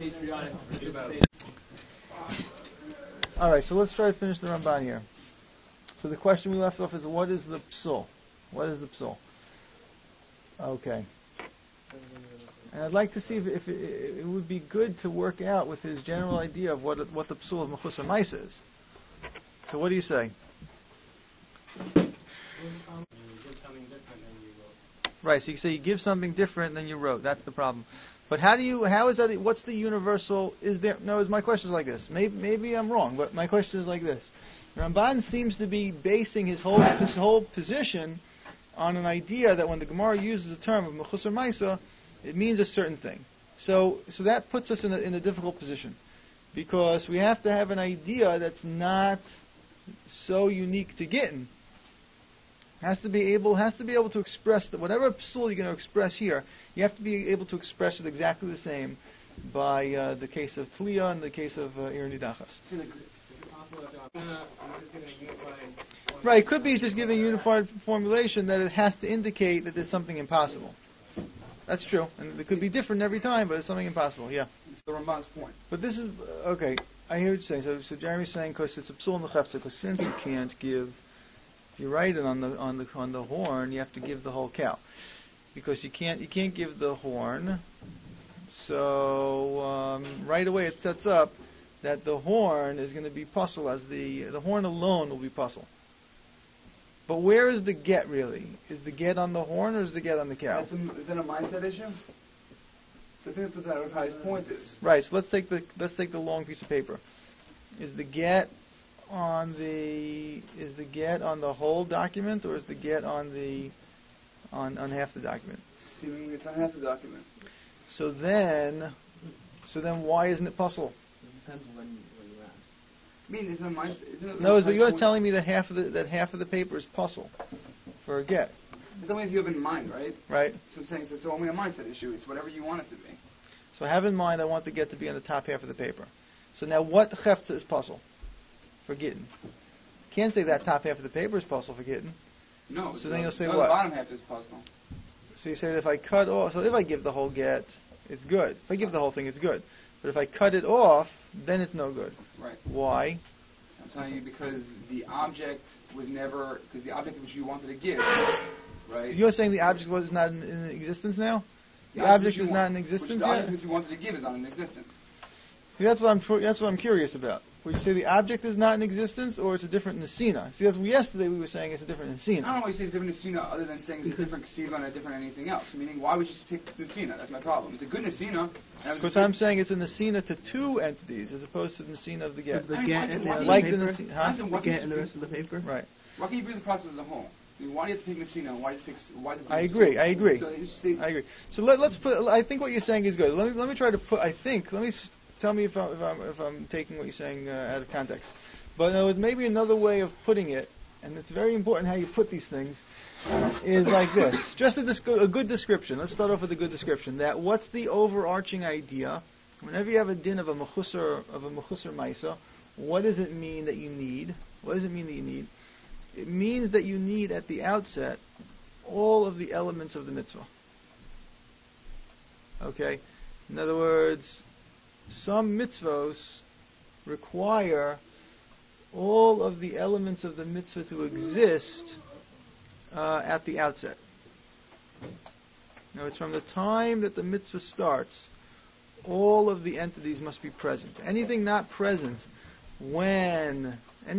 All right, so let's try to finish the Ramban here. So the question we left off is, what is the psul? What is the psul? Okay. And I'd like to see if it would be good to work out with his general idea of what the psul of Mechusar Maisa is. So what do you say? Right, so you say you give something different than you wrote. That's the problem. But how is that, what's the universal, my question is like this. Maybe I'm wrong, but my question is like this. Ramban seems to be basing his whole position on an idea that when the Gemara uses the term of Mechusar Maisa, it means a certain thing. So that puts us in a difficult position. Because we have to have an idea that's not so unique to Gittin. Has to be able to express that whatever psul you're going to express here, you have to be able to express it exactly the same by the case of Tliya and the case of Ir Nidachas. Right, it could be just giving a unified formulation that it has to indicate that there's something impossible. That's true, and it could be different every time, but it's something impossible. Yeah. It's the Ramban's point. But this is okay. I hear what you're saying. So Jeremy's saying because it's a psul and the chefza, because since you can't give. If you write it on the horn, you have to give the whole cow, because you can't give the horn. So right away it sets up that the horn is going to be puzzle, as the horn alone will be puzzle. But where is the get really? Is the get on the horn or is the get on the cow? Is that a mindset issue? So I think that's what his point is. Right. So let's take the long piece of paper. Is the get on the whole document, or is the get on half the document? Seemingly it's on half the document. So then why isn't it puzzle? It depends when you ask. I mean, isn't it No, but you're telling me that half of the paper is puzzle for a get. It's only if you have it in mind, right? Right. So I'm saying it's only a mindset issue. It's whatever you want it to be. So have in mind I want the get to be on the top half of the paper. So now what chefza is puzzle for Gittin? Can't say that top half of the paper is puzzle for Gittin. No. So then you'll say what? what? The bottom half is puzzle. So you say that if I cut off, so if I give the whole get, it's good. If I give the whole thing, it's good. But if I cut it off, then it's no good. Right. Why? I'm telling you because the object was never, because the object which you wanted to give, right? You're saying the object was not in existence now? The object is not in existence The yet? object which you wanted to give is not in existence. See, that's what I'm curious about. Would you say the object is not in existence, or it's a different nesina? See, yesterday we were saying it's a different nesina. I don't know why you say it's different nesina other than saying it's a different ksiva and a different anything else. Meaning, why would you just pick nesina? That's my problem. It's a good nesina. Because I'm saying it's a nesina to two entities as opposed to the nesina of the get. The get and the nesina, huh? The get and the rest of the paper? Right. Why can't you view the process as a whole? I mean, why do you have to pick nesina? Why do you pick? I agree. I agree. So let's put. I think what you're saying is good. Let me try to put. Tell me if I'm taking what you're saying out of context. But maybe another way of putting it, and it's very important how you put these things, is like this. Just a good description. Let's start off with a good description. That what's the overarching idea? Whenever you have a din of a mechusar maisa, what does it mean that you need? What does it mean that you need? It means that you need at the outset all of the elements of the mitzvah. Okay? In other words, some mitzvos require all of the elements of the mitzvah to exist at the outset. Now, it's from the time that the mitzvah starts, all of the entities must be present. Anything not present when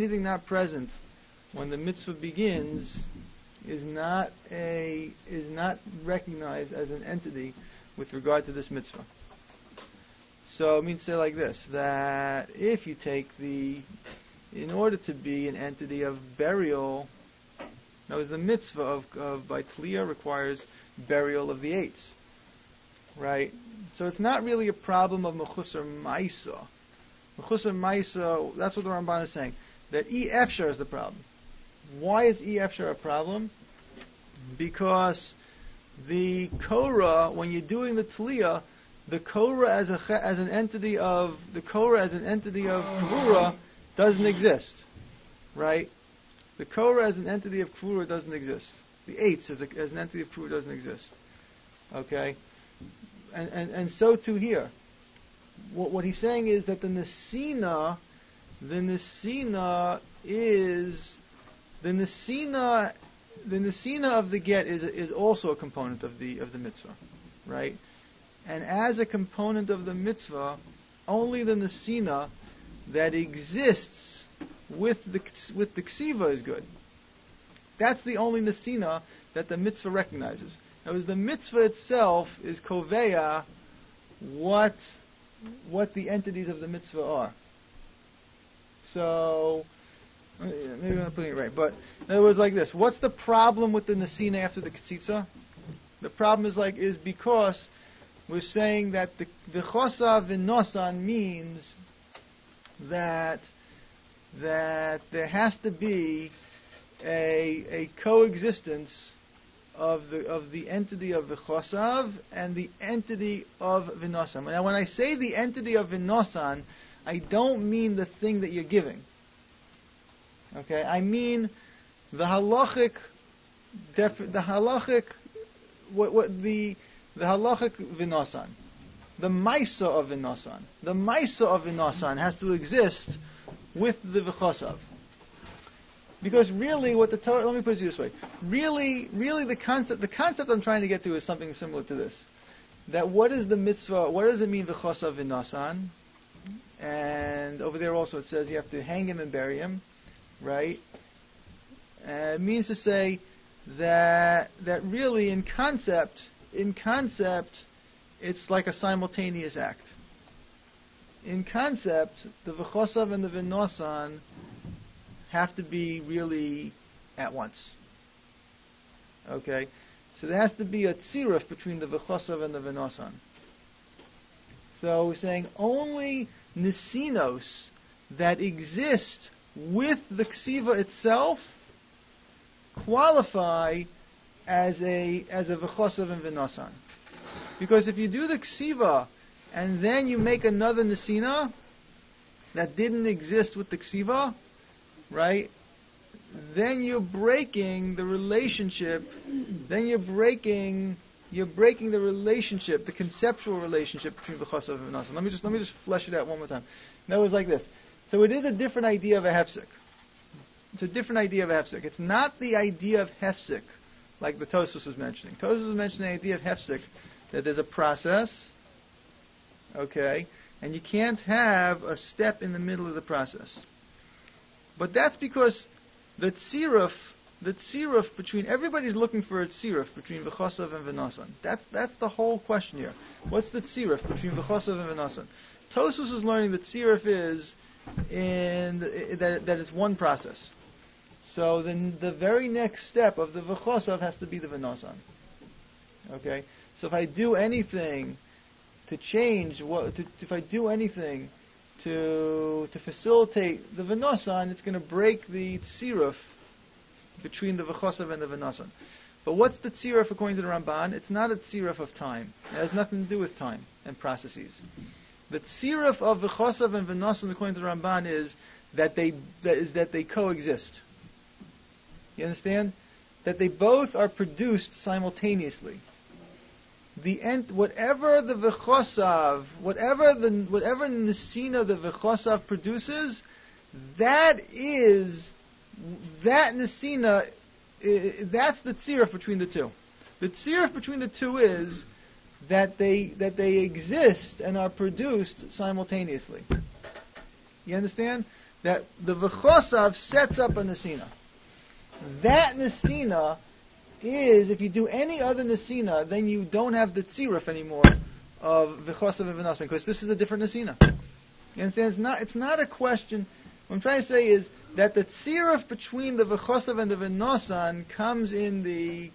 the mitzvah begins is not recognized as an entity with regard to this mitzvah. So it means to say like this, that if you take in order to be an entity of burial, now the mitzvah of by Tliya requires burial of the eights, right? So it's not really a problem of Mechusar Maisa. Mechusar Maisa, that's what the Ramban is saying, that Efshar is the problem. Why is Efshar a problem? Because the Korah, when you're doing the Tliya, the Korah as an entity of Kvura doesn't exist, right? The Korah as an entity of Kvura doesn't exist. The eights as an entity of Kvura doesn't exist. Okay, and so too here. what he's saying is that the Nesina of the get is also a component of the mitzvah, right? And as a component of the mitzvah, only the Nesina that exists with the ksiva is good. That's the only Nesina that the mitzvah recognizes. Now, as the mitzvah itself is koveya what the entities of the mitzvah are. So, maybe I'm not putting it right, but in other words, like this: what's the problem with the nesina after the ketzitza? The problem is because we're saying that the chosav in nosan means that there has to be a coexistence of the entity of the chosav and the entity of vinosan. Now, when I say the entity of vinosan, I don't mean the thing that you're giving. Okay, I mean the halachic vinosan, the maisa of vinosan. The maisa of vinosan has to exist with the v'chosav. Because really, what the Torah, let me put it this way. Really, the concept I'm trying to get to is something similar to this. That what is the mitzvah, what does it mean v'chosav v'nasan? And over there also it says you have to hang him and bury him, right? It means to say that really in concept, it's like a simultaneous act. In concept, the v'chosav and the v'nasan have to be really at once. Okay? So there has to be a tziruf between the v'chosav and the v'nasan. So we're saying only nesinos that exist with the ksiva itself qualify as a v'chosav and v'nasan. Because if you do the ksiva and then you make another nesina that didn't exist with the ksiva, right? Then you're breaking the relationship. Then you're breaking the relationship, the conceptual relationship between v'chosav and v'nasan. Let me just flesh it out one more time. Now it's like this. So it is a different idea of a hefsek. It's a different idea of a hefsek. It's not the idea of hefsek like the Tosfos was mentioning. Tosfos was mentioning the idea of hefsek, that there's a process, okay, and you can't have a step in the middle of the process. But that's because the tziruf between, everybody's looking for a tziruf between v'chosav and v'nasan. That's the whole question here. What's the tziruf between v'chosav and v'nasan? Tosfos is learning that tziruf is that it's one process. So then the very next step of the v'chosav has to be the v'nasan. Okay? So if I do anything to change, if I do anything to facilitate the v'nasan, it's going to break the tziruf between the v'chosav and the v'nasan. But what's the tziruf according to the Ramban? It's not a tziruf of time. It has nothing to do with time and processes. The tziruf of v'chosav and v'nasan according to the Ramban is that they coexist. You understand? That they both are produced simultaneously. Whatever the v'chosav, whatever nesina the v'chosav produces, that nesina, that's the tziruf between the two. The tziruf between the two is that they exist and are produced simultaneously. You understand? That the v'chosav sets up a nesina. That nesina is, if you do any other nesina, then you don't have the tziruf anymore of v'chosav and v'nasan, because this is a different nesina. You understand? It's not a question. What I'm trying to say is that the tziruf between the v'chosav and the v'nasan comes in the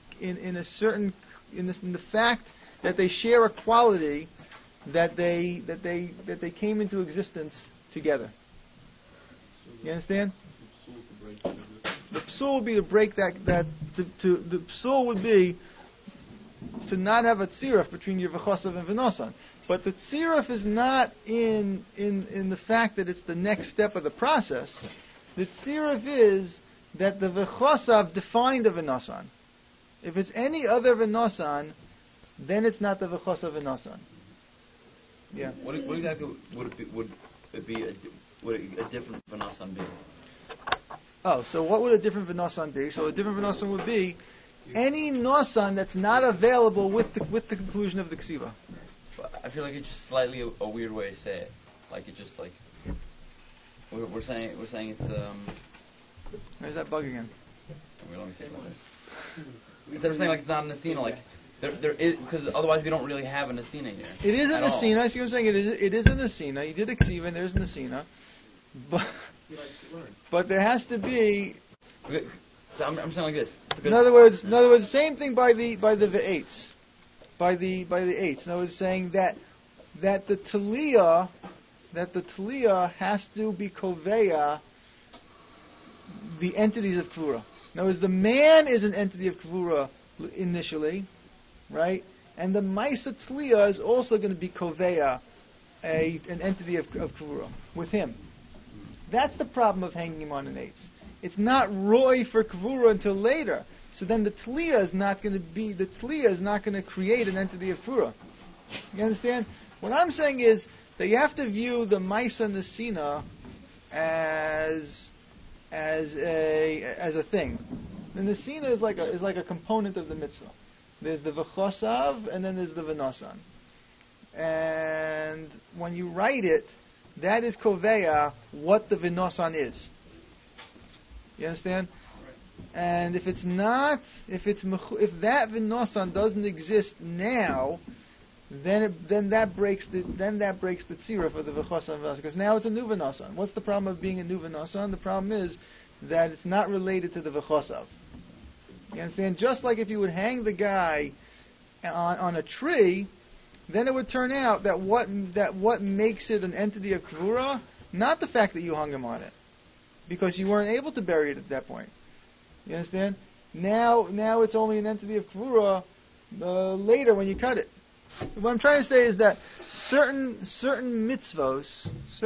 fact that they share a quality that they came into existence together. You understand? The psul would be to break the psul would be to not have a tziruf between your v'chosav and v'nasan. But the tziruf is not in the fact that it's the next step of the process. The tziruf is that the v'chosav defined a v'nasan. If it's any other v'nasan, then it's not the v'chosav v'nasan. Yeah. What exactly would it be a different v'nasan be? Oh, so what would a different v'nasan be? So a different v'nasan would be any nosan that's not available with the conclusion of the ksiva. I feel like it's just slightly a weird way to say it. Like it just like we're saying it's Where's that bug again? let me say it like this. Instead of saying like it's not a nesina, like there is, because otherwise we don't really have a nesina here. It is a at all. nesina. I see what I'm saying. It is a nesina. You did a ksiva and there's a nesina, but there has to be. Okay, so I'm saying like this. In other words, same thing by the eights, by the eights. In other words, saying that the taliyah has to be koveya the entities of kvura. In other words, the man is an entity of kvura initially, right? And the maisa taliyah is also going to be koveya an entity of kvura with him. That's the problem of hanging him on an eights. It's not roy for kvura until later. So then the taliyah is not going to create an entity of kvura. You understand? What I'm saying is that you have to view the maisa nesina as a thing. The nesina is like a component of the mitzvah. There's the v'chosav and then there's the v'nasan. And when you write it, that is koveya what the v'nasan is. You understand? And if it's not, if that v'nasan doesn't exist now, then that breaks the tzira for the v'chosan v'nasan, because now it's a new v'nasan. What's the problem of being a new v'nasan? The problem is that it's not related to the v'chosav. You understand? Just like if you would hang the guy on a tree, then it would turn out that what makes it an entity of kvura, not the fact that you hung him on it, because you weren't able to bury it at that point. You understand? Now it's only an entity of kvura later when you cut it. What I'm trying to say is that certain mitzvos,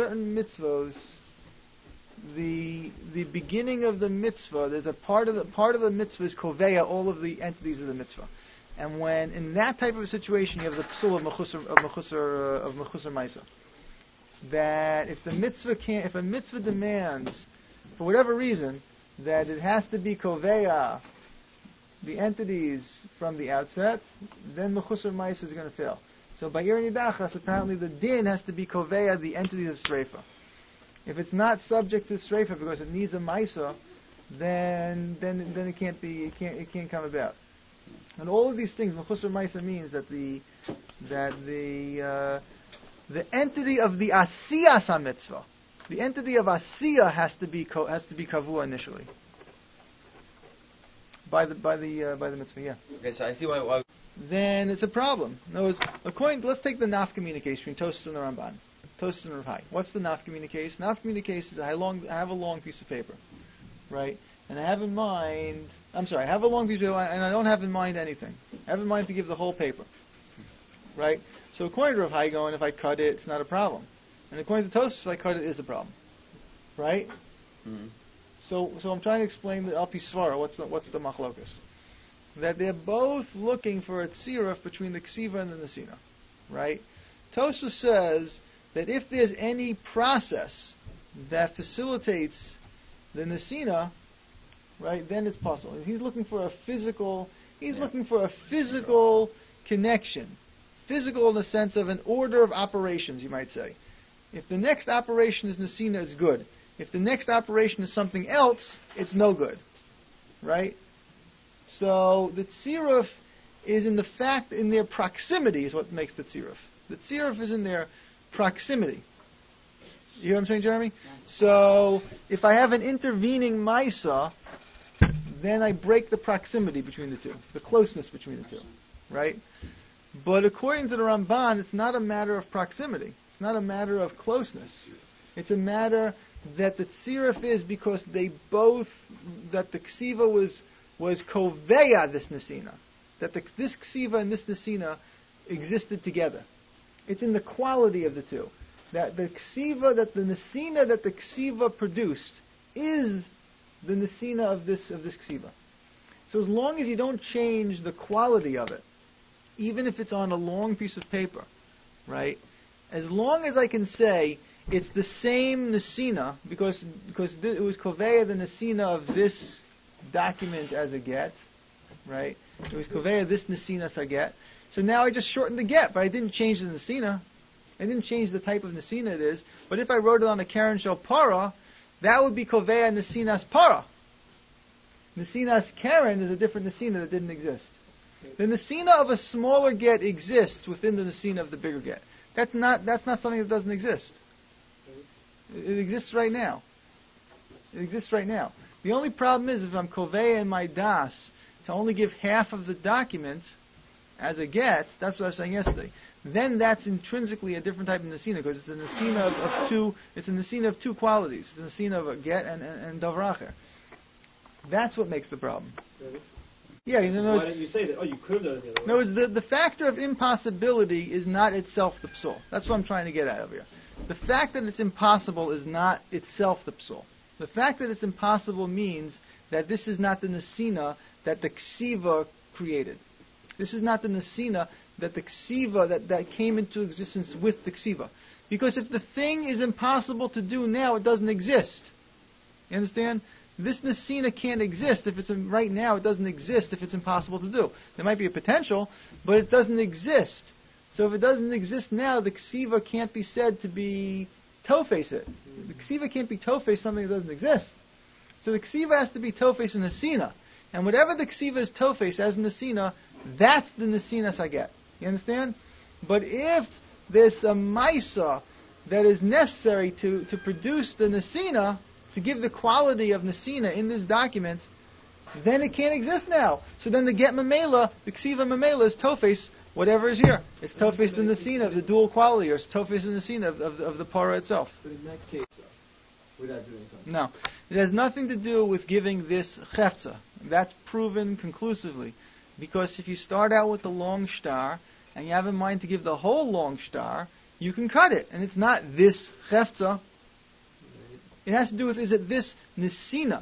the beginning of the mitzvah, there's a part of the mitzvah is koveya all of the entities of the mitzvah, and when in that type of a situation you have the psul of mechusar maisa, that if a mitzvah demands for whatever reason that it has to be koveya the entities from the outset, then mechusar maisa is going to fail. So by ir nidachas, apparently the din has to be koveya the entities of streifa. If it's not subject to streifa because it needs a maisa, then it can't come about. And all of these things, mechusar maisa means that the entity of the asiyas hamitzvah, the entity of asiyah has to be kavua initially. By the mitzvah, yeah. Okay, so I see why. Then it's a problem. In other words, let's take the nafkamina case between Tosfos and the Ramban. Tosfos and Rav Hai. What's the nafkamina case? Nafkamina case is I have a long piece of paper, right? And I have a long piece of paper, and I don't have in mind anything. I have in mind to give the whole paper, right? So according to Rav Hai, if I cut it, it's not a problem. And according to Tosfos, if I cut it, is a problem, right? Mm-hmm. So I'm trying to explain the Alpi Svara. What's the machlokas? That they're both looking for a tziruf between the ksiva and the nesina, right? Tosfos says that if there's any process that facilitates the nesina, right, then it's possible. He's looking for a physical. Looking for a physical connection, physical in the sense of an order of operations, you might say. If the next operation is nesina, it's good. If the next operation is something else, it's no good, right? So the tziruf is in their proximity is what makes the tziruf. The tziruf is in their proximity. You hear what I'm saying, Jeremy? Yeah. So if I have an intervening maisa, then I break the proximity between the two, the closeness between the two, right? But according to the Ramban, it's not a matter of proximity. It's not a matter of closeness. It's a matter that the tziruf is because that the ksiva was koveya this nesina, that this ksiva and this nesina existed together. It's in the quality of the two. That the ksiva, that the nesina that the ksiva produced is the nesina of this ksiva. So as long as you don't change the quality of it, even if it's on a long piece of paper, right? as long as I can say it's the same Nesina, because it was Koveya the Nesina of this document as a get, right? It was Koveya this Nesina as a get. So now I just shortened the get, but I didn't change the Nesina. I didn't change the type of Nesina it is. But if I wrote it on a Karen Shel Para, that would be Koveya Nesinas Para. Nesinas Karen is a different Nesina that didn't exist. The Nesina of a smaller get exists within the Nesina of the bigger get. That's not something that doesn't exist. It exists right now. It exists right now. The only problem is if I'm Koveya in my Das to only give half of the document as a get, that's what I was saying yesterday, then that's intrinsically a different type of Nesina, because it's a Nesina of two, it's a Nesina of two qualities. It's a Nesina of a get and Davracher. That's what makes the problem. Really? Yeah, why don't you say that? Oh, you could have done it the other way. No, the factor of impossibility is not itself the psul. That's what I'm trying to get at over here. The fact that it's impossible is not itself the psul. The fact that it's impossible means that this is not the Nesina that the Ksiva created. This is not the Nesina that the Ksiva, that came into existence with the Ksiva. Because if the thing is impossible to do now, it doesn't exist. You understand? This Nesina can't exist if it's right now. It doesn't exist if it's impossible to do. There might be a potential, but it doesn't exist. So if it doesn't exist now, the Ksiva can't be said to be Tofes it. The Ksiva can't be Tofes something that doesn't exist. So the Ksiva has to be Tofes in Nesina. And whatever the Ksiva is Tofes as Nesina, that's the Nesina Saget. You understand? But if there's a Maisa that is necessary to produce the Nesina, to give the quality of Nesina in this document, then it can't exist now. So then the get Mamela, the Ksiva Mamela is Tofes, whatever is here. It's Tofes the Nesina of the dual quality, or it's Tofes the Nesina of the Para itself. But in that case, without doing something. No. It has nothing to do with giving this Chefza. That's proven conclusively. Because if you start out with the long star, and you have in mind to give the whole long star, you can cut it. And it's not this Chefza. It has to do with, is it this Nesina?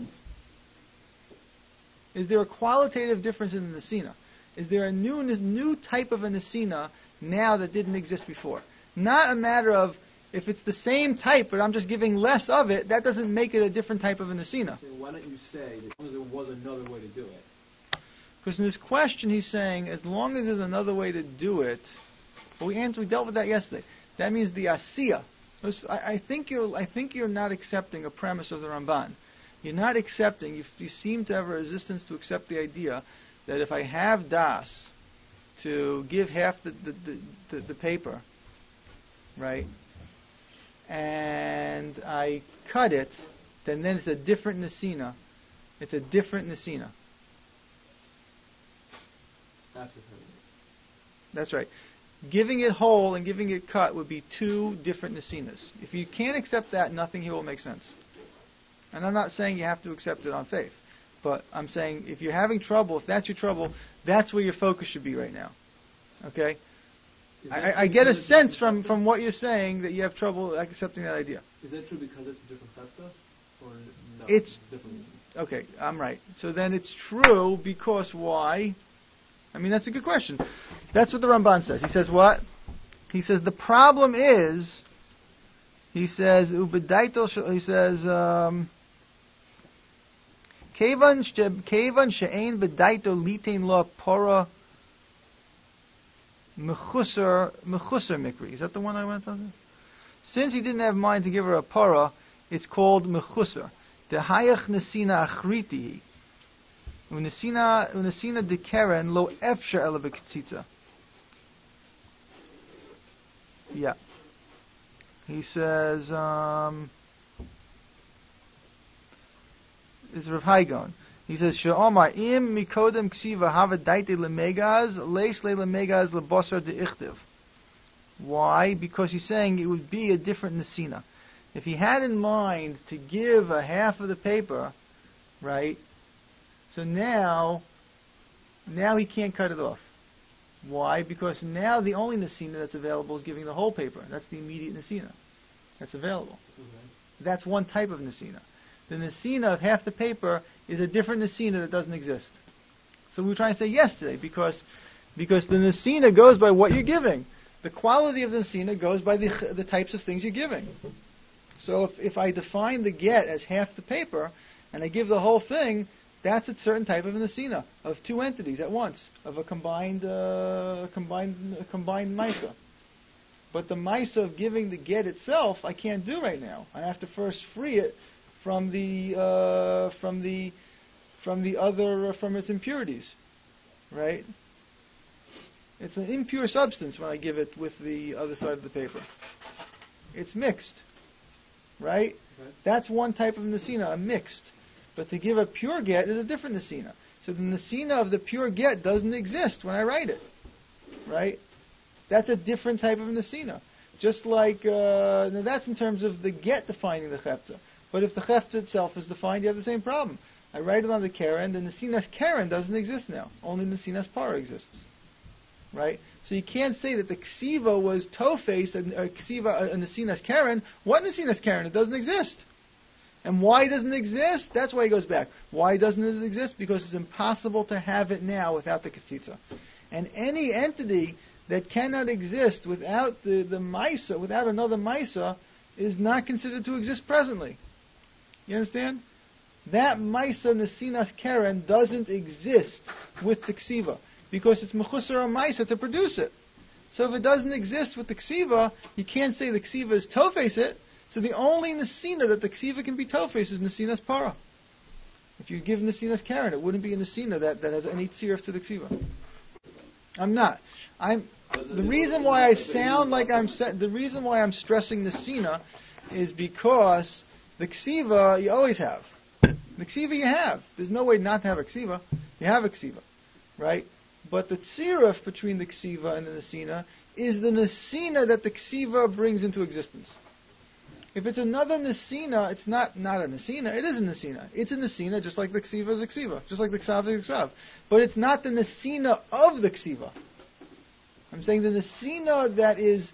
Is there a qualitative difference in the Nesina? Is there a new type of a Nesina now that didn't exist before? Not a matter of, if it's the same type, but I'm just giving less of it, that doesn't make it a different type of a Nesina. So why don't you say that there was another way to do it? Because in this question he's saying, as long as there's another way to do it, well, we dealt with that yesterday. That means the Asiya. I think you're not accepting a premise of the Ramban. You're not accepting, you seem to have a resistance to accept the idea that if I have Das to give half the paper, right, and I cut it, then it's a different Nesina. It's a different Nesina. That's right. Giving it whole and giving it cut would be two different Nesinas. If you can't accept that, nothing here will make sense. And I'm not saying you have to accept it on faith. But I'm saying if you're having trouble, if that's your trouble, that's where your focus should be right now. Okay? I get a sense from what you're saying that you have trouble accepting that idea. Is that true because it's a different chapter? Or no? It's different. Okay, I'm right. So then it's true because why? I mean, that's a good question. That's what the Ramban says. He says what? He says the problem is, he says, Kevan she'ein bedaito litain lo pora mechusar mikri. Is that the one I went on? Since he didn't have mind to give her a para, it's called mechusar. Dehayach nesina achriti. Unesina dekeren lo efsher ela b'ktzitza. Yeah. He says, it's Rav Haigon. He says, She'omar im mikodem ksiva hava daite lemegaz, leis le lemegaz lebosar deichtiv. Why? Because he's saying it would be a different nesina. If he had in mind to give a half of the paper, right, so now he can't cut it off. Why? Because now the only nesina that's available is giving the whole paper. That's the immediate nesina that's available. Mm-hmm. That's one type of nesina. The nesina of half the paper is a different nesina that doesn't exist. So we were trying to say yesterday, because the nesina goes by what you're giving. The quality of the nesina goes by the types of things you're giving. So if I define the get as half the paper, and I give the whole thing, that's a certain type of nesina, of two entities at once, of a combined Maisa. But the Maisa of giving the get itself, I can't do right now. I have to first free it from its impurities, right? It's an impure substance when I give it with the other side of the paper. It's mixed, right? Okay. That's one type of nesina, a mixed. But to give a pure get is a different nesina. So the nesina of the pure get doesn't exist when I write it, right? That's a different type of nesina. Just like, now that's in terms of the get defining the chefta. But if the chefta itself is defined, you have the same problem. I write it on the keren, the nesinas keren doesn't exist now. Only nesinas para exists, right? So you can't say that the ksiva was tofes and ksiva and nesinas keren. What nesinas keren? It doesn't exist. And why doesn't it exist? That's why he goes back. Why doesn't it exist? Because it's impossible to have it now without the katsitza. And any entity that cannot exist without the Maisa, without another Maisa, is not considered to exist presently. You understand? That Maisa Nesinas Keren doesn't exist with the Ksiva, because it's Mechusar Maisa to produce it. So if it doesn't exist with the Ksiva, you can't say the Ksiva is Tofes it. So the only Nesina that the Ksiva can be Tofes is Nesinas Para. If you give Nesinas Keren, it wouldn't be a Nesina that has any tziruf to the Ksiva. I'm not. The reason why I sound like the reason why I'm stressing Nesina is because the Ksiva you always have. The Ksiva you have. There's no way not to have a Ksiva. You have a Ksiva, right? But the tziruf between the Ksiva and the Nesina is the Nesina that the Ksiva brings into existence. If it's another Nesina, it's not a Nesina. It is a Nesina. It's a Nesina just like the Ksiva is a Ksiva. Just like the Ksav is a Ksav. But it's not the Nesina of the Ksiva. I'm saying the Nesina that is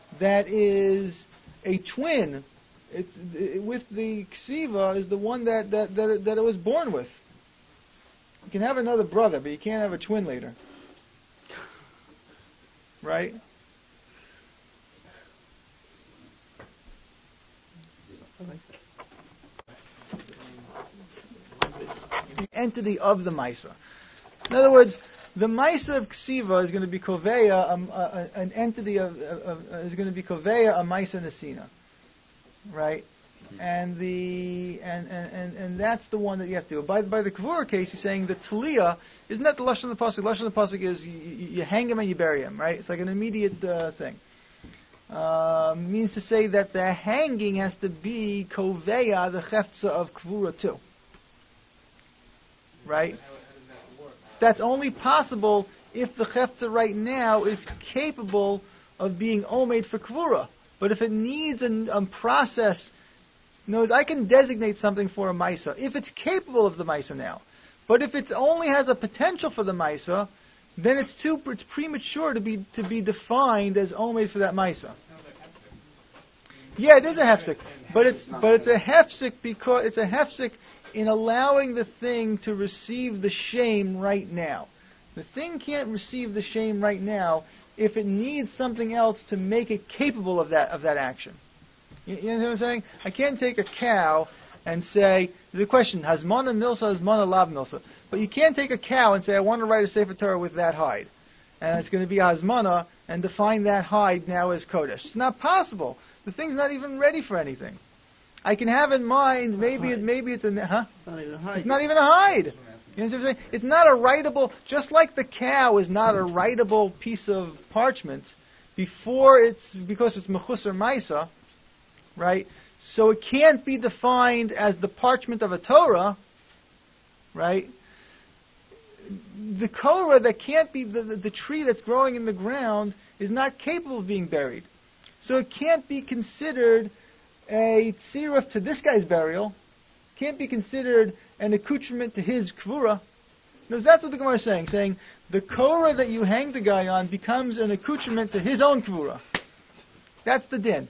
a twin with the Ksiva is the one that it was born with. You can have another brother, but you can't have a twin later. Right? The entity of the Maisa. In other words, the Maisa of Ksiva is going to be Koveya, an entity is going to be Koveya, a Maisa Nesina. Right? And that's the one that you have to do. By the Kavura case, he's saying the Talia isn't that the Lashon of the Pasuk? Lashon of the Pasuk is you hang him and you bury him, right? It's like an immediate thing. Means to say that the hanging has to be Koveya, the Cheftza of Kavura too. Right? That's only possible if the Cheftza right now is capable of being Omed for Kavura. But if it needs a process, knows I can designate something for a Maisa if it's capable of the Maisa now. But if it only has a potential for the Maisa, then it's premature to be defined as Omed for that Maisa. Yeah, it is a hefsek, but it's a hefsek because it's a hefsek in allowing the thing to receive the shame right now. The thing can't receive the shame right now if it needs something else to make it capable of that action. You know what I'm saying? I can't take a cow and say, the question, Hazmana Milsa, Hazmana Lav Milsa. But you can't take a cow and say, I want to write a Sefer Torah with that hide. And it's going to be Hazmana, and define that hide now as Kodesh. It's not possible. The thing's not even ready for anything. I can have in mind, maybe it's a, huh? It's not even a hide. It's not even a hide. You know what I'm saying? It's not a writable, just like the cow is not a writable piece of parchment because it's Mechusar Maisa, right? So it can't be defined as the parchment of a Torah, right? The Korah that can't be, the tree that's growing in the ground is not capable of being buried. So it can't be considered a tziruf to this guy's burial, can't be considered an accoutrement to his kvura. No, that's what the Gemara is saying the Korah that you hang the guy on becomes an accoutrement to his own kvura. That's the din.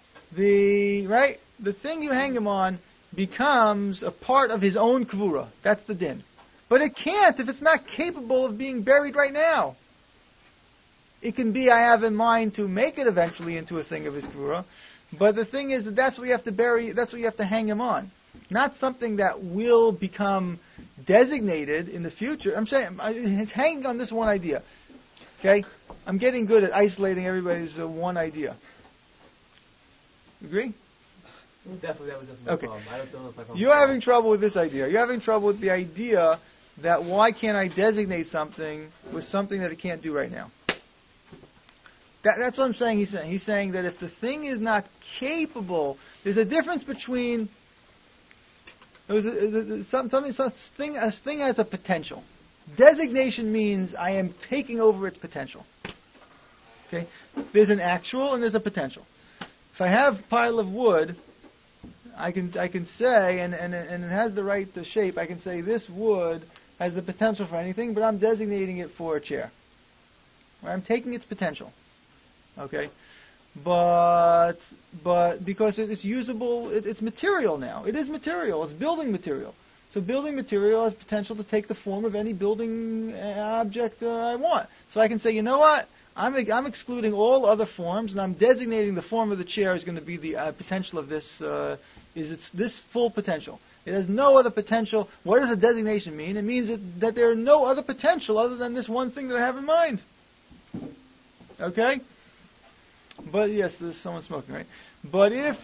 The thing you hang him on becomes a part of his own kvura. That's the din. But it can't if it's not capable of being buried right now. It can be I have in mind to make it eventually into a thing of his Kvura. But the thing is that that's what you have to bury, that's what you have to hang him on. Not something that will become designated in the future. I'm saying, it's hanging on this one idea. Okay? I'm getting good at isolating everybody's one idea. Agree? Definitely, that was definitely Okay. a problem. I don't know if I found You're having trouble with this idea. You're having trouble with the idea that why can't I designate something with something that it can't do right now? That's what I'm saying. He's saying that if the thing is not capable, there's a difference between something has a potential. Designation means I am taking over its potential. Okay, there's an actual and there's a potential. If I have a pile of wood, I can say and it has the right shape. I can say this wood has the potential for anything, but I'm designating it for a chair. I'm taking its potential. Okay, but because it's usable, it's material now. It is material. It's building material. So building material has potential to take the form of any building object I want. So I can say, you know what? I'm excluding all other forms, and I'm designating the form of the chair is going to be the potential of this. It's this full potential. It has no other potential. What does a designation mean? It means that there are no other potential other than this one thing that I have in mind. Okay. But yes, there's someone smoking, right? But if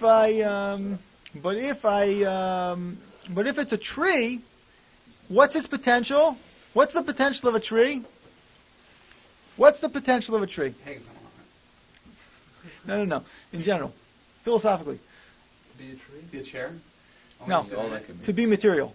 it's a tree, what's its potential? What's the potential of a tree? What's the potential of a tree? No. In general, philosophically. Be a tree? Be a chair? No, to be material.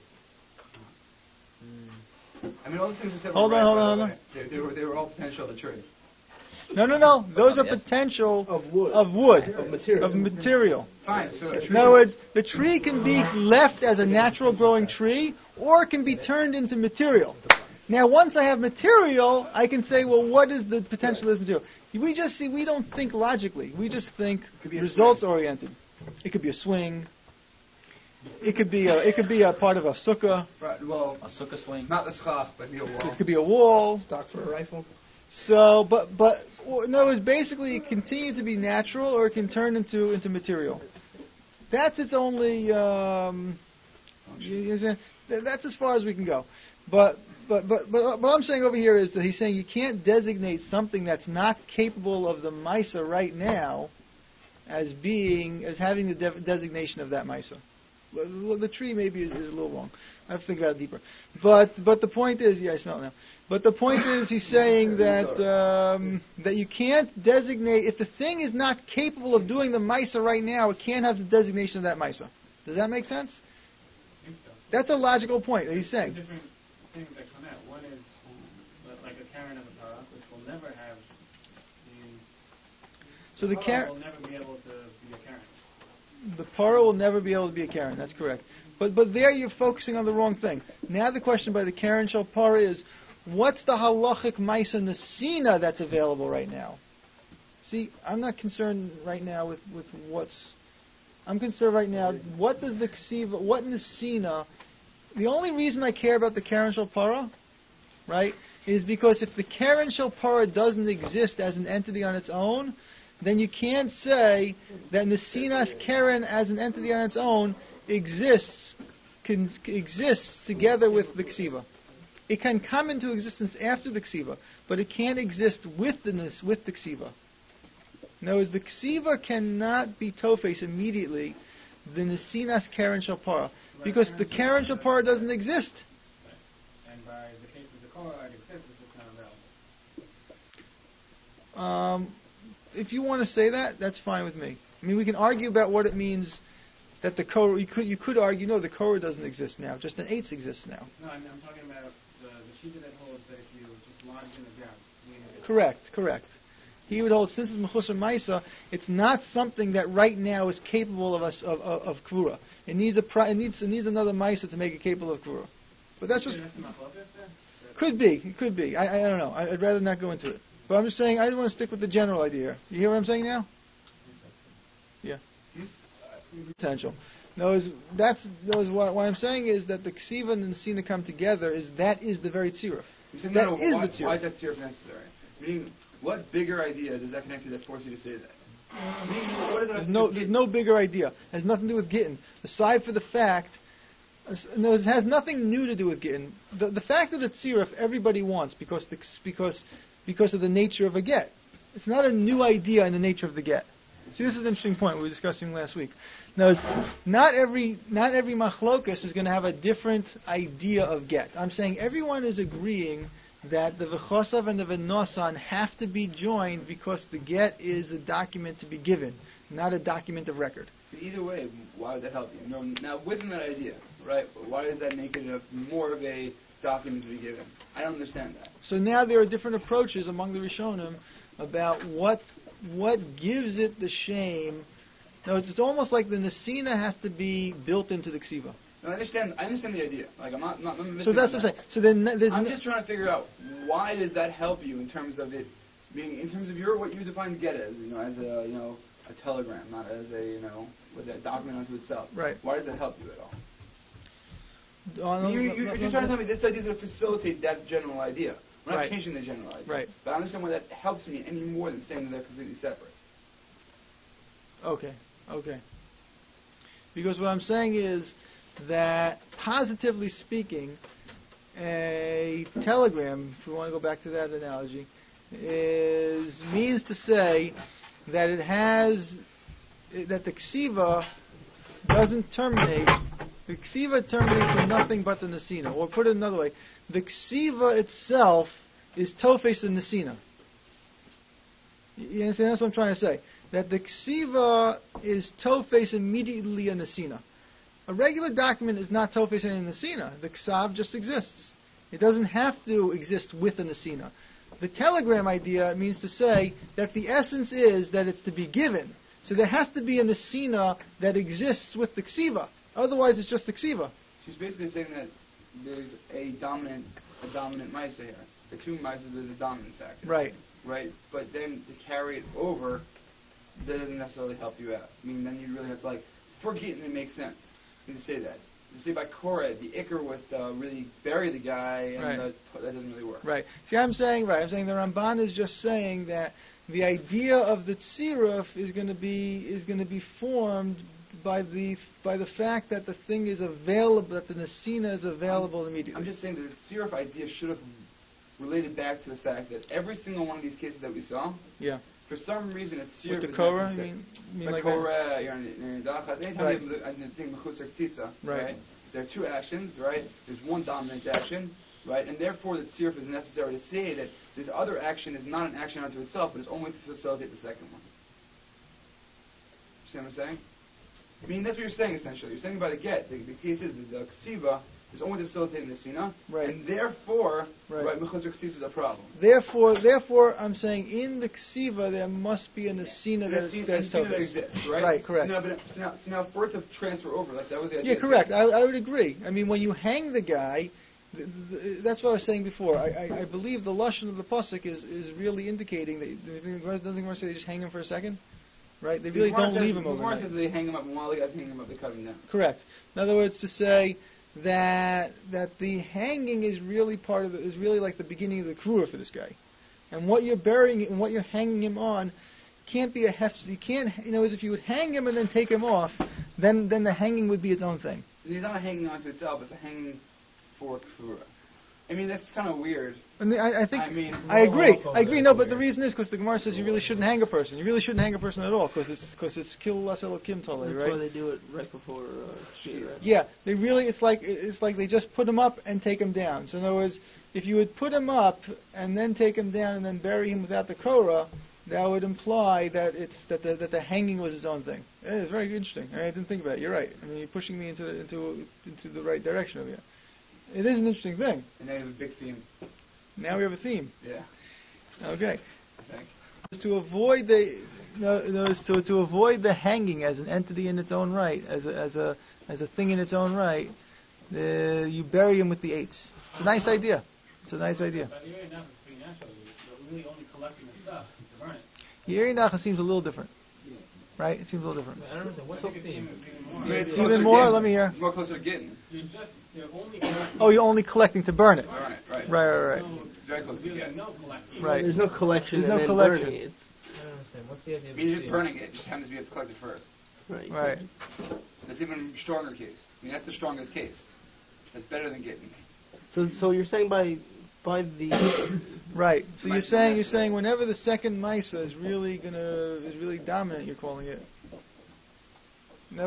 I mean, all the things we said Hold were on. right. They were all potential of the tree. No. Those are potential of wood. Of material. Fine. So a tree. In other words, the tree can be left as a natural growing tree, or it can be turned into material. Now, once I have material, I can say, well, what is the potential of this material? We don't think logically. We just think results oriented. It could be a swing. It could be a part of a sukkah. Right, well, A sukkah swing. not the schach, but be a wall. It could be a wall. Stock for a rifle. So, but no, it's basically it continue to be natural, or it can turn into material. That's its only. That's as far as we can go. But what I'm saying over here is that he's saying you can't designate something that's not capable of the Misa right now as having the designation of that Misa. The tree maybe is a little wrong. I have to think about it deeper. But the point is, I smell it now. But the point is, he's saying that you can't designate if the thing is not capable of doing the Misa right now. It can't have the designation of that Misa. Does that make sense? I think so. That's a logical point that he's saying. Different things that come out. One is like a Karen of a Torah, which will never have So the Torah will never be able to be a Karen. The para will never be able to be a Karen. That's correct. But there you're focusing on the wrong thing. Now the question by the Karen Shel Para is, what's the halachic Maisa Nesina that's available right now? See, I'm not concerned right now with what's... I'm concerned right now, what does the Ksiva, what Nesina... The only reason I care about the Karen Shel Para, right, is because if the Karen Shel Para doesn't exist as an entity on its own, then you can't say that Nesinas Karen as an entity on its own exists together with the Ksiva. It can come into existence after the Ksiva, but it can't exist with the Ksiva. In other words, the Ksiva cannot be Tofes immediately, the Nesinas Karen Shel Para, because the Karen Shel Para doesn't exist. And by the case of the Korah, it exists, it's just not available. If you want to say that, that's fine with me. I mean, we can argue about what it means that the Korah. You could argue, no, the Korah doesn't exist now. Just an eights exists now. No, I'm talking about the Shita that holds that if you just lodge in the ground. Correct. He would hold, since it's Mechusar Maisa, it's not something that right now is capable of Kvura. It needs another Maisa to make it capable of Kvura. But that's just... Could be. I don't know. I'd rather not go into it. But I'm just saying, I want to stick with the general idea. You hear what I'm saying now? Yeah. Potential. That's what I'm saying is that the Ksiva and the Nesina come together. That is the very tziruf. That is the tziruf. Why is that tziruf necessary? Meaning, What bigger idea does that connect to that force you to say that? What is that? There's no bigger idea. It has nothing to do with Gittin. Aside for the fact, no, it has nothing new to do with Gittin. The fact that it's Tziruf everybody wants because of the nature of a get. It's not a new idea in the nature of the get. See, this is an interesting point we were discussing last week. Now, not every machlokas is going to have a different idea of get. I'm saying everyone is agreeing that the v'chosav and the v'nosan have to be joined because the get is a document to be given, not a document of record. Either way, why would that help you? No, now, within that idea, right, why does that make it more of a document to be given? I don't understand that. So now there are different approaches among the Rishonim about what gives it the shame. Now, it's almost like the Nesina has to be built into the Ksiva. No, I understand the idea. Like, I'm not so that's what I'm saying. So then I'm just trying to figure out why does that help you in terms of it being, in terms of what you define get as, as a telegram, not as a, with a document unto itself. Right. Why does it help you at all? You're trying to tell me this idea is to facilitate that general idea. We're not changing the general idea. Right. But I understand why that helps me any more than saying that they're completely separate. Okay. Because what I'm saying is that, positively speaking, a telegram, if we want to go back to that analogy, means to say that that the ksiva doesn't terminate. The ksiva terminates in nothing but the nesina. Or put it another way, the ksiva itself is tofes and nesina. You understand? That's what I'm trying to say. That the ksiva is tofes immediately a nesina. A regular document is not tofes and nesina. The ksav just exists. It doesn't have to exist with a nesina. The telegram idea means to say that the essence is that it's to be given. So there has to be a nesina that exists with the ksiva. Otherwise, it's just the ksiva. She's basically saying that there's a dominant maisa here. The two maisas, there's a dominant factor. Right. But then to carry it over, that doesn't necessarily help you out. I mean, then you really have to, for Gittin, it makes sense. You say that. You say by Korah, the Iker was to really bury the guy, and that doesn't really work. Right. See, I'm saying the Ramban is just saying that the idea of the tziruf is going to be formed by the fact that the thing is available, that the nesina is available immediately. I'm just saying that the tziruf idea should have related back to the fact that every single one of these cases that we saw, for some reason, it's tziruf. With the Korah, you mean like Korah, anytime you have the thing mechusar tzitza, right? There are two actions, right? There's one dominant action, right? And therefore, the tziruf is necessary to say that this other action is not an action unto itself, but it's only to facilitate the second one. You see what I'm saying? I mean, that's what you're saying, essentially. You're saying by the get, the case is that the ksiva is only to facilitate the nesina, and therefore, mechusar tzitza is a problem. Therefore, I'm saying in the ksiva there must be a nesina that exists, right? Right, correct. So now for it to transfer over, that was the idea. Yeah, correct. I would agree. I mean, when you hang the guy, that's what I was saying before. I believe the lashon of the pasuk is really indicating that doesn't Gemara say they just hang him for a second, right? They really don't leave him overnight. The Gemara says they hang him up, and while the guys hang him up, they cut him down. Correct. In other words, to say that the hanging is really is really like the beginning of the kruah for this guy, and what you're burying and what you're hanging him on can't be a heft. You can't, if you would hang him and then take him off, then the hanging would be its own thing. He's not hanging onto itself; it's a hanging for kruah. I mean, that's kind of weird. I agree. No, but the reason is because the Gemara says you really shouldn't hang a person. You really shouldn't hang a person at all because it's kill lasel kim tolei, right? That's why they do it right before shir. Right? Yeah, it's like they just put him up and take him down. So in other words, if you would put him up and then take him down and then bury him without the korah, that would imply that that the hanging was his own thing. It's very interesting. I didn't think about it. You're right. I mean, you're pushing me into the right direction over here. It is an interesting thing. And now you have a big theme. Now we have a theme. Yeah. Okay. Thanks. To avoid to avoid the hanging as an entity in its own right, as a thing in its own right, you bury him with the eights. It's a nice idea. But Yeri Nachas is pretty natural. You're really only collecting the stuff to burn it. Yeri Nachas seems a little different. Yeah. right? It seems a little different. I don't understand. What's the theme? Even more? Let me hear. It's more closer to getting. You're only Oh, you're only collecting to burn it. Right. Right. It's very close to getting. no collecting. Right. There's no collection. There's no and then collection. burning. I don't understand. What's the idea of You're just burning it. It just happens to be it's collected first. Right. That's even a stronger case. I mean, that's the strongest case. That's better than getting. So you're saying by the Right. So you're saying whenever the second Maisa is really dominant, you're calling it. No,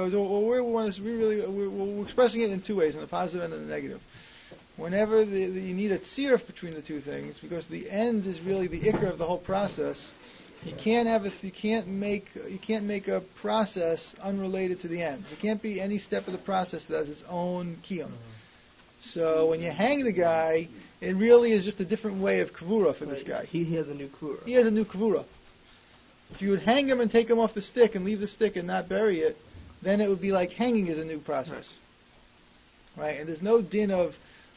we're expressing it in two ways, in the positive and in the negative. Whenever you need a tziruf between the two things, because the end is really the ikr of the whole process. You can't make a process unrelated to the end. There can't be any step of the process that has its own kiyum. So when you hang the guy, it really is just a different way of kavura for this guy. He has a new kavura. He has a new kavura. If you would hang him and take him off the stick and leave the stick and not bury it, then it would be like hanging is a new process, right? And there's no din of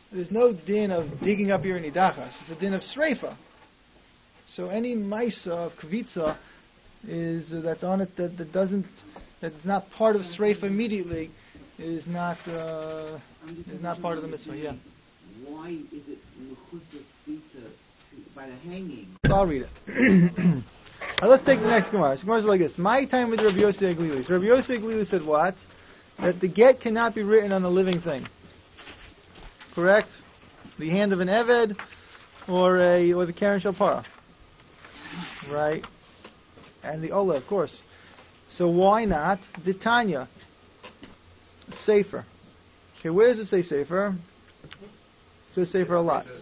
digging up your nidachas. It's a din of sreifa. So any maisa of kvitza that's on it that's not part of sreifa immediately is not part of the mitzvah. Yeah. Why is it mechusar tzita by the hanging? I'll read it. Now let's take the next Gemara. The Gemara is like this. My time with Rabbi Yossi Aglili. So Rabbi Yossi Aglili said what? That the get cannot be written on a living thing. Correct? The hand of an Eved or the Karen Shalpara. Right? And the Ola, of course. So why not the Tanya? Sefer. Okay, where does it say Sefer? It says Sefer a lot.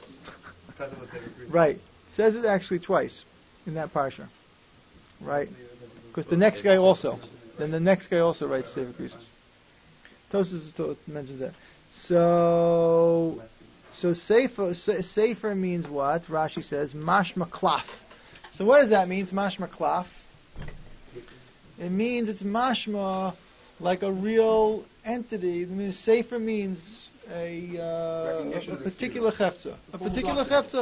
Right. It says it actually twice in that parsha. Right? Because the next guy also. Then the next guy also writes Sefer Krisos. Tosfos mentions that. So Sefer means what? Rashi says mashma klaf. So what does that mean? It's mashma klaf. It means it's mashma like a real entity. I mean, Sefer means a particular chefza. A particular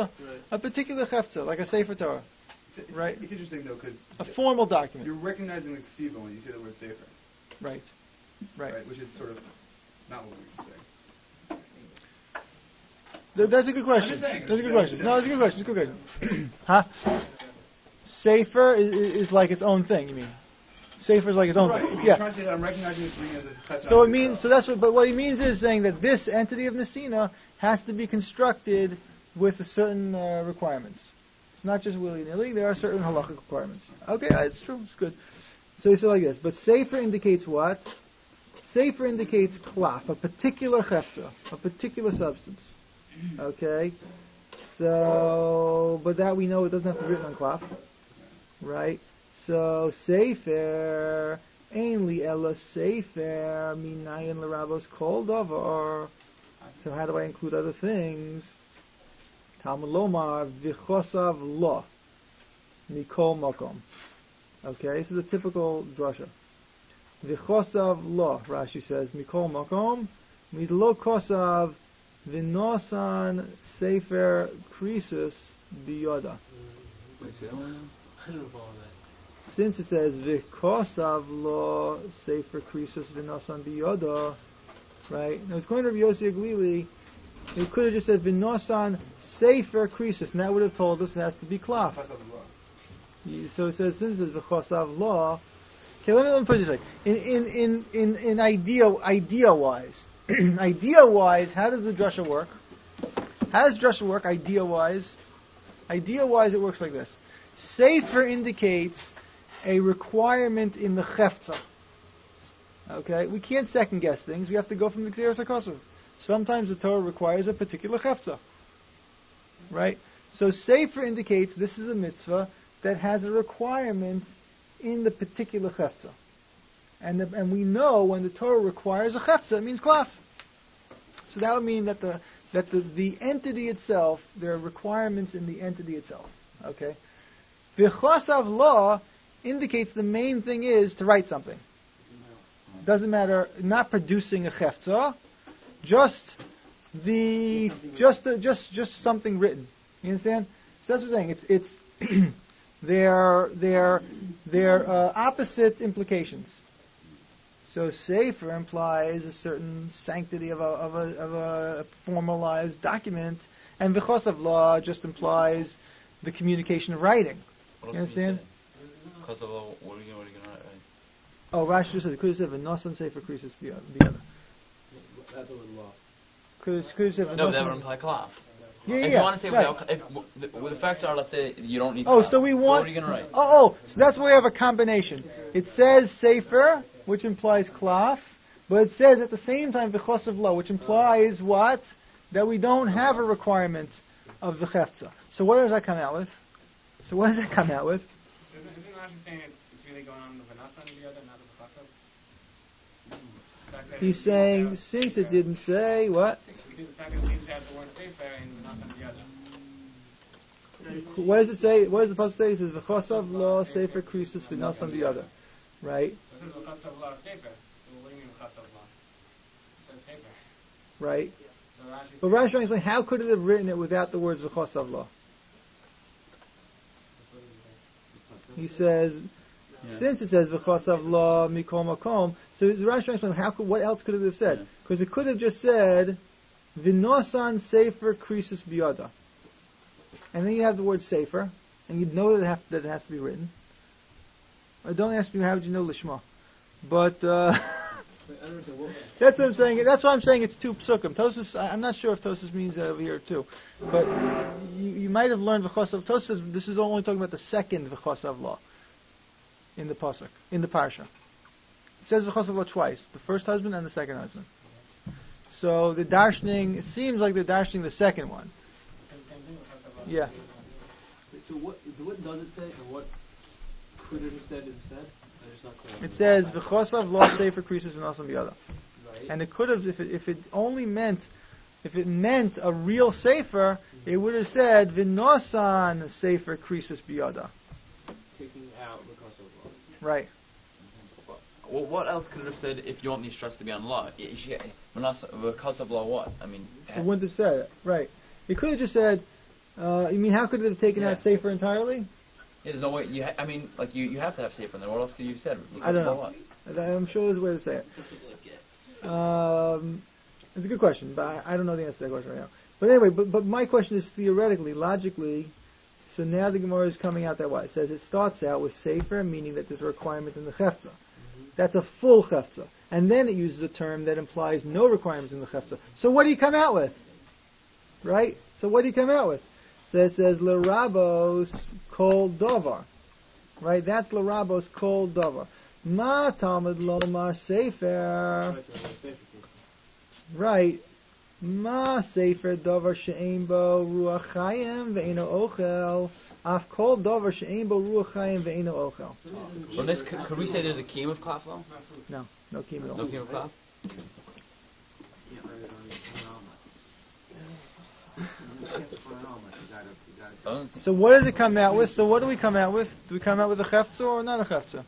chefza, like a Sefer Torah. Right. It's interesting though because a formal document. You're recognizing the ksiva when you say the word sefer. Right. Which is sort of not what we would say. That's a good question. That's a good question. No, it's a good question. Huh? Sefer is like its own thing. You mean? Sefer is like its own thing. Yeah. Trying to say that I'm recognizing this thing as a chefza. So it means. So that's what. But what he means is saying that this entity of Nesina has to be constructed with certain requirements. Not just willy-nilly, there are certain halachic requirements. Okay, it's true, it's good. So he said like this, but Sefer indicates what? Sefer indicates klaf, a particular chefza, a particular substance. Okay? So, but that we know it doesn't have to be written on klaf. Right? So, Sefer, ainli ella Sefer, minayin l'ravos kol davar. So how do I include other things? Talmud Lomar v'chosav lo mikol makom. Okay, this is a typical drasha. V'chosav lo, Rashi says, mikol makom, midlo kosav v'nosan sefer krisus biyoda. Since it says v'chosav lo sefer krisus v'nosan biyoda, right? Now it's going to Rabbi Yossi Aglili. It could have just said V'nosan Sefer Krisus, and that would have told us it has to be klaf. So it says since it's V'chosav law. Okay, let me put it this way. In idea wise, how does the drasha work? How does drasha work idea wise? Idea wise, it works like this. Sefer indicates a requirement in the chefza. Okay, we can't second guess things. We have to go from the Gzeras HaKosov. Sometimes the Torah requires a particular chefza. Right? So Sefer indicates this is a mitzvah that has a requirement in the particular chefza. And we know when the Torah requires a chefza, it means klaf. So that would mean that the entity itself, there are requirements in the entity itself. Okay? V'chosav law indicates the main thing is to write something. Doesn't matter, not producing a chefza, just something written. You understand? So that's what I'm saying. It's they're they're opposite implications. So sefer implies a certain sanctity of a formalized document, and v'chosav law just implies the communication of writing. You understand? Chosav law, what are you going to write? Oh, Rashi just said it could have said v'nosan sefer krisus biyada. That's what law. Could have said No, that would imply klaf. Yeah, If you want to say right. without, with the facts are, let's say you don't need. Oh, klaf. so we want. what are you going to write? So that's where we have a combination. It says sefer, which implies klaf, but it says at the same time v'chosav law, which implies what? That we don't have a requirement of the chefza. So what does that come out with? Isn't Rashi saying it's really going on the Vanasa and the other, not the Chosav? He's saying since it didn't say what? The fact that it seems to have the word sefer and Vanasa and the other. What does it say? What does the pasuk say? It says v'chosav law sefer krisus v'nasam biyada, right? So it says v'chosav law sefer. So what do you mean v'chosav law? It says sefer. Right. So Rashi. But Rashi explains how could it have written it without the words v'chosav law? He says, since it says v'chosav law mikol makom, so Rashi explains what else could it have said? Because it could have just said v'nosan sefer krisus biyada, and then you have the word sefer, and you'd know that it has to be written. Don't ask me how would you know lishma, but that's what I'm saying. That's why I'm saying it's two psukim. Tosas, I'm not sure if Tosas means that over here too, but you might have learned v'chosav. Tosas says this is only talking about the second v'chosav law in the pasuk, in the parsha. It says v'chosav law twice: the first husband and the second husband. So the darshaning, it seems like they're darshaning the second one. Yeah. So what does it say, and what could it have said instead? I'm just not clear. It says v'chosav law sefer krisus v'nasam biyada, Right. and it could have, if it only meant, if it meant a real sefer, it would have said v'nosan sefer krisus biyada. Taking out the Kosovo law. Right. Well, what else could it have said if you want these stress to be on law? Chosav law, what? I mean, It wouldn't have said it. Right. It could have just said. You mean how could it have taken out sefer entirely? yeah, there's no way. You have to have sefer in there. What else could you have said? I don't know. What? I'm sure there's a way to say it. It's a good question, but I don't know the answer to that question right now. But anyway, but my question is theoretically, logically. So now the Gemara is coming out that way. It says it starts out with sefer, meaning that there's a requirement in the chefza. That's a full chefza, and then it uses a term that implies no requirements in the chefza. So what do you come out with? Right. So what do you come out with? So it says l'rabos kol davar. Right. That's l'rabos kol davar. Ma talmud lomar sefer. Right. Ma sefer davar she'ein bo ruach chayim ve'eno ochel. Af kol davar she'ein bo ruach chayim ve'eno ochel. From this, could we say there's a kiyum of klaf though? No kiyum at all. No kiyum of klaf. So what does it come out with? So what do we come out with? Do we come out with a chefza or not a chefza?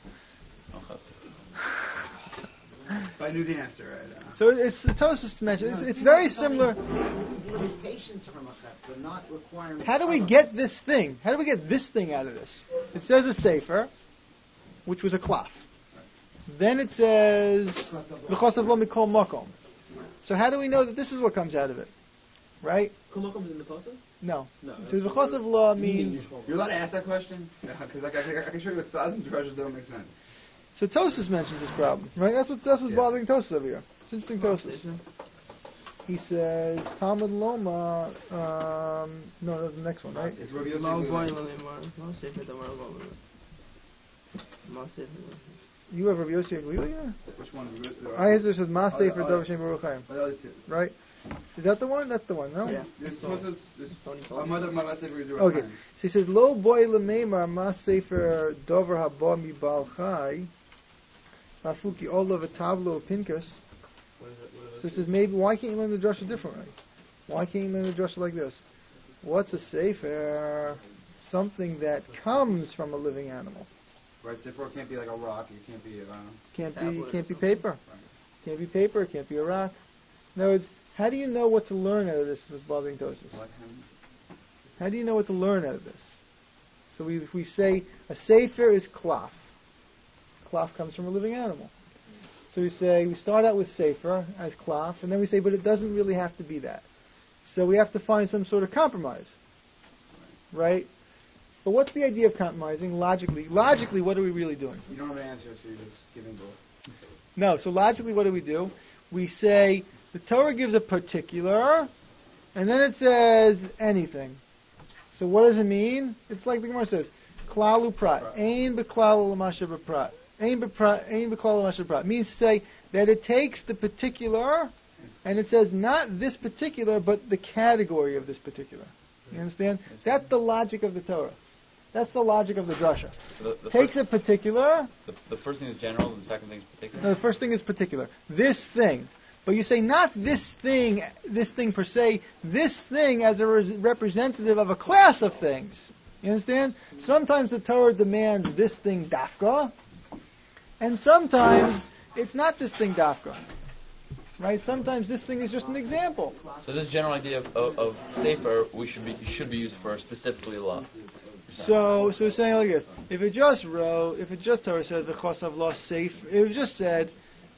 If I knew the answer, right? So it's Tosas mentioned. It's very similar. Limitations from a chefza, not requirements. How do we get this thing? How do we get this thing out of this? It says a sefer, which was a klaf. Then it says v'chosav lo mikol makom. So how do we know that this is what comes out of it? Right? Kol makom is in the Pasuk? No. No. So v'chosav lo means. You're allowed to ask that question? Because I can show you 1,000 treasures that don't make sense. So Tosas mentions this problem, right? That's what's bothering Tosas over here. It's interesting Tosas. He says Talmud Loma. No, that's the next one, right? It's Rabbi Yossi Glili. You have Rabbi Yossi Aglili? Which one? I hear this is Ma Sefer Dov Shem Baruch Chaim. The other two. Right? Is that the one? That's the one, no? Yeah. This my mother, my last Sefer is Baruch Okay. Chaim. So he says Lo boy lemeimar Ma Sefer Dover Haba Mi Bal Chai Afuki Olav Tavlo Pinkas. So it says maybe why can't you learn the drasha differently? Why can't you learn the drasha like this? What's a sefer? Something that comes from a living animal. Right, Sefer can't be like a rock. It can't be, Can't be paper. Can't be paper. Can't be a rock. In other words, how do you know what to learn out of this? Was bothering Tosas. How do you know what to learn out of this? So we say a sefer is klaf. Klaf comes from a living animal. So we start out with Sefer as Klaf, and then we say, but it doesn't really have to be that. So we have to find some sort of compromise. Right? But what's the idea of compromising logically? Logically, what are we really doing? You don't have an answer, so you're just giving both. No, so logically what do? We say the Torah gives a particular, and then it says anything. So what does it mean? It's like the Gemara says, Klalu prat, ein beklalu l'masha b'prat, ein beklalu l'masha b'prat. Means to say that it takes the particular, and it says not this particular, but the category of this particular. You understand? That's the logic of the Torah. That's the logic of the drasha. The Takes a particular. The first thing is general, and the second thing is particular. No, the first thing is particular. This thing. But you say not this thing per se, this thing as a representative of a class of things. You understand? Sometimes the Torah demands this thing dafka, and sometimes it's not this thing dafka. Right? Sometimes this thing is just an example. So this general idea of Sefer should be used for specifically law. So we're saying like this: if it just Torah said v'chosav law safe, if it just said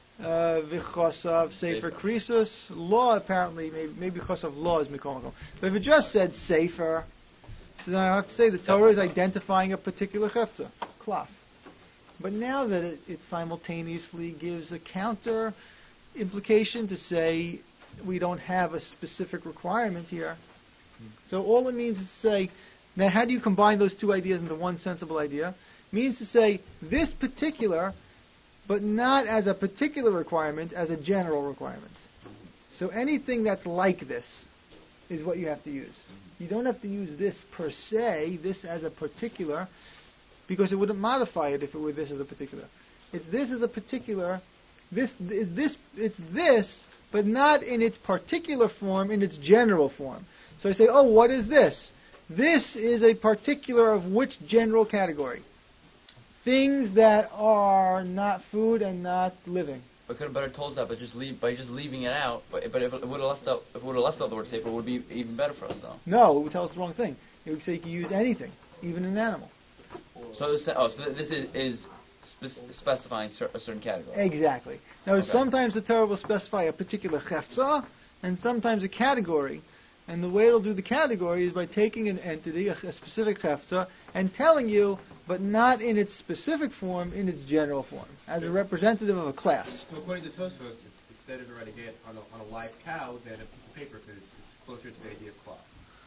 v'chosav Sefer krisus law, apparently maybe chosav law is mikol. But if it just said Sefer, so then I have to say the Torah is identifying a particular chefza, klaf. But now that it simultaneously gives a counter implication to say we don't have a specific requirement here. So all it means is to say, now how do you combine those two ideas into one sensible idea? It means to say this particular, but not as a particular requirement, as a general requirement. So anything that's like this is what you have to use. You don't have to use this per se, this as a particular, because it wouldn't modify it if it were this as a particular. It's this as a particular. It's this, but not in its particular form, in its general form. So I say, oh, what is this? This is a particular of which general category? Things that are not food and not living. I could have better told that, by just leaving it out. But if it would have left out the word Sefer, it would be even better for us, though. No, it would tell us the wrong thing. It would say you can use anything, even an animal. So this is specifying a certain category. Exactly. Now, sometimes the Torah will specify a particular chefza, and sometimes a category. And the way it'll do the category is by taking an entity, a specific chefza, and telling you, but not in its specific form, in its general form, as a representative of a class. So according to Tosfos, it's better to write a get on a live cow than a piece of paper because it's closer to the idea of cloth.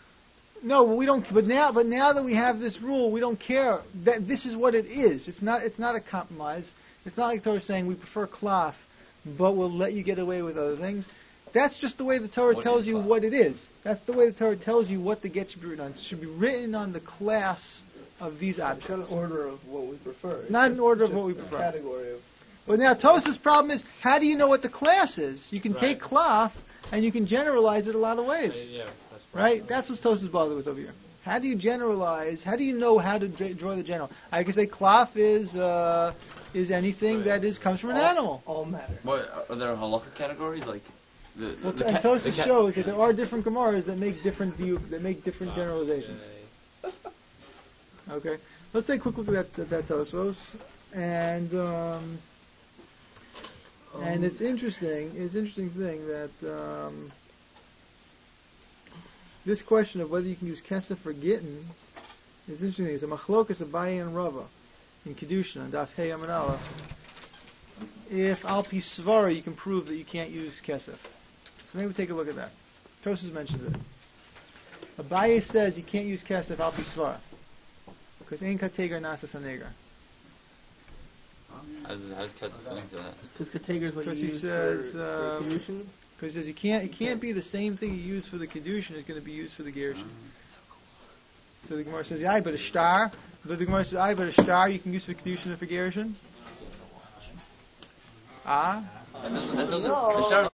No, we don't. But now that we have this rule, we don't care that this is what it is. It's not a compromise. It's not like Torah saying we prefer cloth, but we'll let you get away with other things. That's just the way the Torah tells you what it is. That's the way the Torah tells you what the get should be written on. It should be written on the class of these objects. Not in order of what we prefer. Not in order of what we prefer. Category of. But now Tosafos' problem is, how do you know what the class is? You can take cloth and you can generalize it a lot of ways. Yeah, that's right. That's what Tosafos is bothered with over here. How do you generalize? How do you know how to draw the general? I can say cloth is anything that comes from an animal. All matter. What, are there halacha categories like? And Tosafos shows that there are different Gemaras that make different generalizations. Okay, let's take a quick look at that Tosafos, and it's interesting. It's an interesting thing that this question of whether you can use kesef for gittin is interesting. It's a machlokas of Abaye and Rava in Kedushin on Daf Hey Amud Aleph. If al pi svara you can prove that you can't use kesef. So maybe take a look at that. Tosafos mentions it. Abaye says you can't use kesef al pi svara because ein kategar nasa sanegar. How's Kesef linked to that? Because kategar is what Because you he use says for Kedushin? because he says it can't be the same thing you use for the Kedushin is going to be used for the Gerushin. So the Gemara says, yeah, but a star. But the Gemara says, but a star you can use for Kedushin and for Gerushin. That doesn't